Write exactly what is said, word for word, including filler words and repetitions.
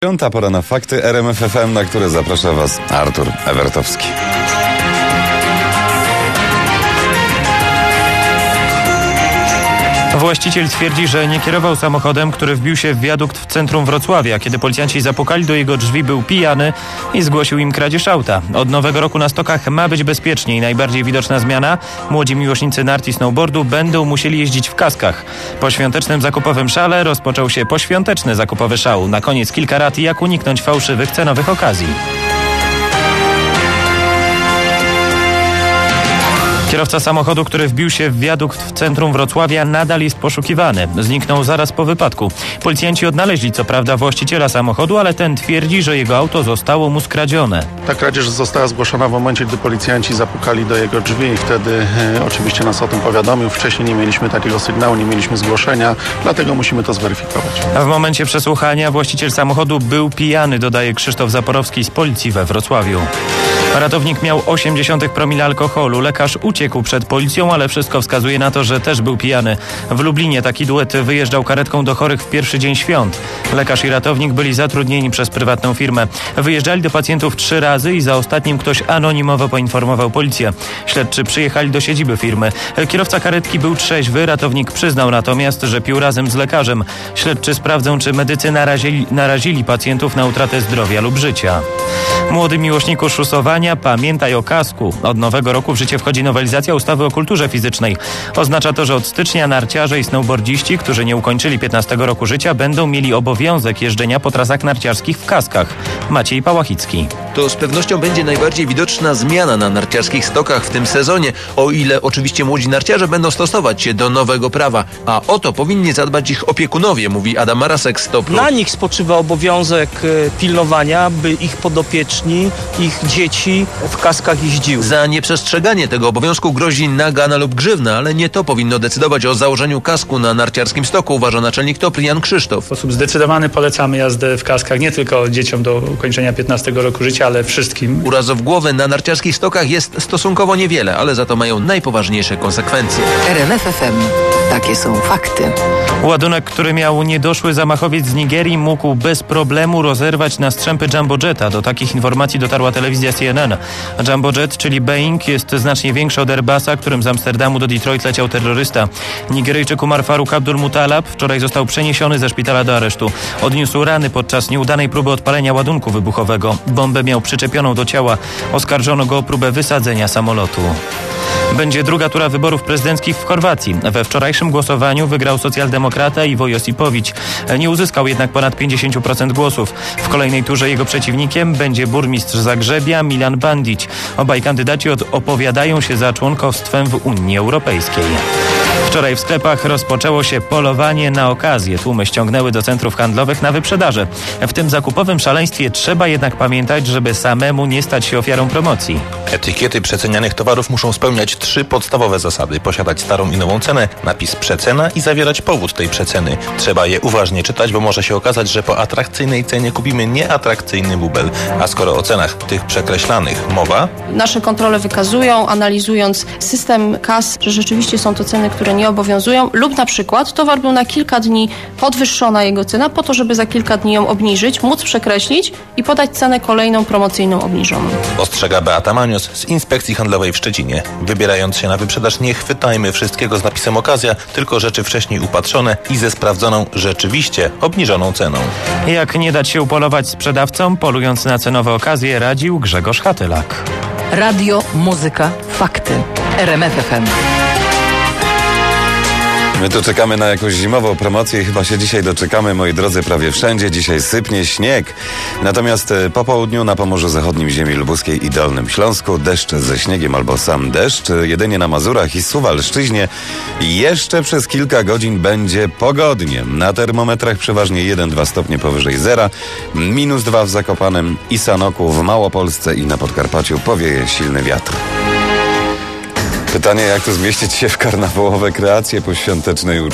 Piąta pora na fakty R M F F M, na które zaprasza Was Artur Ewertowski. Właściciel twierdzi, że nie kierował samochodem, który wbił się w wiadukt w centrum Wrocławia. Kiedy policjanci zapukali do jego drzwi, był pijany i zgłosił im kradzież auta. Od nowego roku na stokach ma być bezpieczniej. Najbardziej widoczna zmiana: młodzi miłośnicy nart i snowboardu będą musieli jeździć w kaskach. Po świątecznym zakupowym szale rozpoczął się poświąteczny zakupowy szał. Na koniec kilka rad, jak uniknąć fałszywych cenowych okazji. Kierowca samochodu, który wbił się w wiadukt w centrum Wrocławia, nadal jest poszukiwany. Zniknął zaraz po wypadku. Policjanci odnaleźli co prawda właściciela samochodu, ale ten twierdzi, że jego auto zostało mu skradzione. Ta kradzież została zgłoszona w momencie, gdy policjanci zapukali do jego drzwi i wtedy e, oczywiście nas o tym powiadomił. Wcześniej nie mieliśmy takiego sygnału, nie mieliśmy zgłoszenia, dlatego musimy to zweryfikować. A w momencie przesłuchania właściciel samochodu był pijany, dodaje Krzysztof Zaporowski z policji we Wrocławiu. Ratownik miał osiemdziesiąt promila alkoholu. Lekarz uciekł przed policją, ale wszystko wskazuje na to, że też był pijany. W Lublinie taki duet wyjeżdżał karetką do chorych w pierwszy dzień świąt. Lekarz i ratownik byli zatrudnieni przez prywatną firmę. Wyjeżdżali do pacjentów trzy razy i za ostatnim ktoś anonimowo poinformował policję. Śledczy przyjechali do siedziby firmy. Kierowca karetki był trzeźwy, ratownik przyznał natomiast, że pił razem z lekarzem. Śledczy sprawdzą, czy medycy narazili, narazili pacjentów na utratę zdrowia lub życia. Młody miłośniku szusowania, pamiętaj o kasku. Od nowego roku w życie wchodzi nowelizacja ustawy o kulturze fizycznej. Oznacza to, że od stycznia narciarze i snowboardziści, którzy nie ukończyli piętnastego roku życia, będą mieli obowiązek jeżdżenia po trasach narciarskich w kaskach. Maciej Pałachicki. To z pewnością będzie najbardziej widoczna zmiana na narciarskich stokach w tym sezonie, o ile oczywiście młodzi narciarze będą stosować się do nowego prawa. A o to powinni zadbać ich opiekunowie, mówi Adam Marasek z Topru. Na nich spoczywa obowiązek pilnowania, by ich podopieczni, ich dzieci w kaskach jeździły. Za nieprzestrzeganie tego obowiązku grozi nagana lub grzywna, ale nie to powinno decydować o założeniu kasku na narciarskim stoku, uważa naczelnik Topru Jan Krzysztof. W sposób zdecydowany polecamy jazdę w kaskach nie tylko dzieciom do ukończenia piętnastego roku życia, ale wszystkim. Urazów głowy na narciarskich stokach jest stosunkowo niewiele, ale za to mają najpoważniejsze konsekwencje. R M F F M. Takie są fakty. Ładunek, który miał niedoszły zamachowiec z Nigerii, mógł bez problemu rozerwać na strzępy Jumbo Jetta. Do takich informacji dotarła telewizja C N N. Jumbo Jet, czyli Boeing, jest znacznie większy od Airbusa, którym z Amsterdamu do Detroit leciał terrorysta. Nigeryjczyk Umar Faruk Abdul Mutalab wczoraj został przeniesiony ze szpitala do aresztu. Odniósł rany podczas nieudanej próby odpalenia ładunku wybuchowego. Bombę miał przyczepioną do ciała. Oskarżono go o próbę wysadzenia samolotu. Będzie druga tura wyborów prezydenckich w Chorwacji. We wczorajszym głosowaniu wygrał socjaldemokrata Ivo Josipović. Nie uzyskał jednak ponad pięćdziesiąt procent głosów. W kolejnej turze jego przeciwnikiem będzie burmistrz Zagrzebia Milan Bandić. Obaj kandydaci opowiadają się za członkowstwem w Unii Europejskiej. Wczoraj w sklepach rozpoczęło się polowanie na okazję. Tłumy ściągnęły do centrów handlowych na wyprzedaże. W tym zakupowym szaleństwie trzeba jednak pamiętać, żeby samemu nie stać się ofiarą promocji. Etykiety przecenianych towarów muszą spełniać trzy podstawowe zasady. Posiadać starą i nową cenę, napis przecena i zawierać powód tej przeceny. Trzeba je uważnie czytać, bo może się okazać, że po atrakcyjnej cenie kupimy nieatrakcyjny bubel. A skoro o cenach tych przekreślanych mowa... Nasze kontrole wykazują, analizując system kas, że rzeczywiście są to ceny, które nie obowiązują, lub na przykład towar był na kilka dni podwyższona jego cena po to, żeby za kilka dni ją obniżyć, móc przekreślić i podać cenę kolejną promocyjną obniżoną. Ostrzega Beata Manios z Inspekcji Handlowej w Szczecinie. Wybierając się na wyprzedaż, nie chwytajmy wszystkiego z napisem okazja, tylko rzeczy wcześniej upatrzone i ze sprawdzoną, rzeczywiście obniżoną ceną. Jak nie dać się upolować sprzedawcom, polując na cenowe okazje, radził Grzegorz Hatylak. Radio, muzyka, fakty. R M F F M. My tu czekamy na jakąś zimową promocję i chyba się dzisiaj doczekamy, moi drodzy, prawie wszędzie. Dzisiaj sypnie śnieg. Natomiast po południu na Pomorzu Zachodnim, ziemi lubuskiej i Dolnym Śląsku deszcz ze śniegiem albo sam deszcz. Jedynie na Mazurach i Suwalszczyźnie jeszcze przez kilka godzin będzie pogodnie. Na termometrach przeważnie jeden do dwóch stopnie powyżej zera. Minus dwa w Zakopanem i Sanoku, w Małopolsce i na Podkarpaciu powieje silny wiatr. Pytanie, jak tu zmieścić się w karnawałowe kreacje poświątecznej uczty.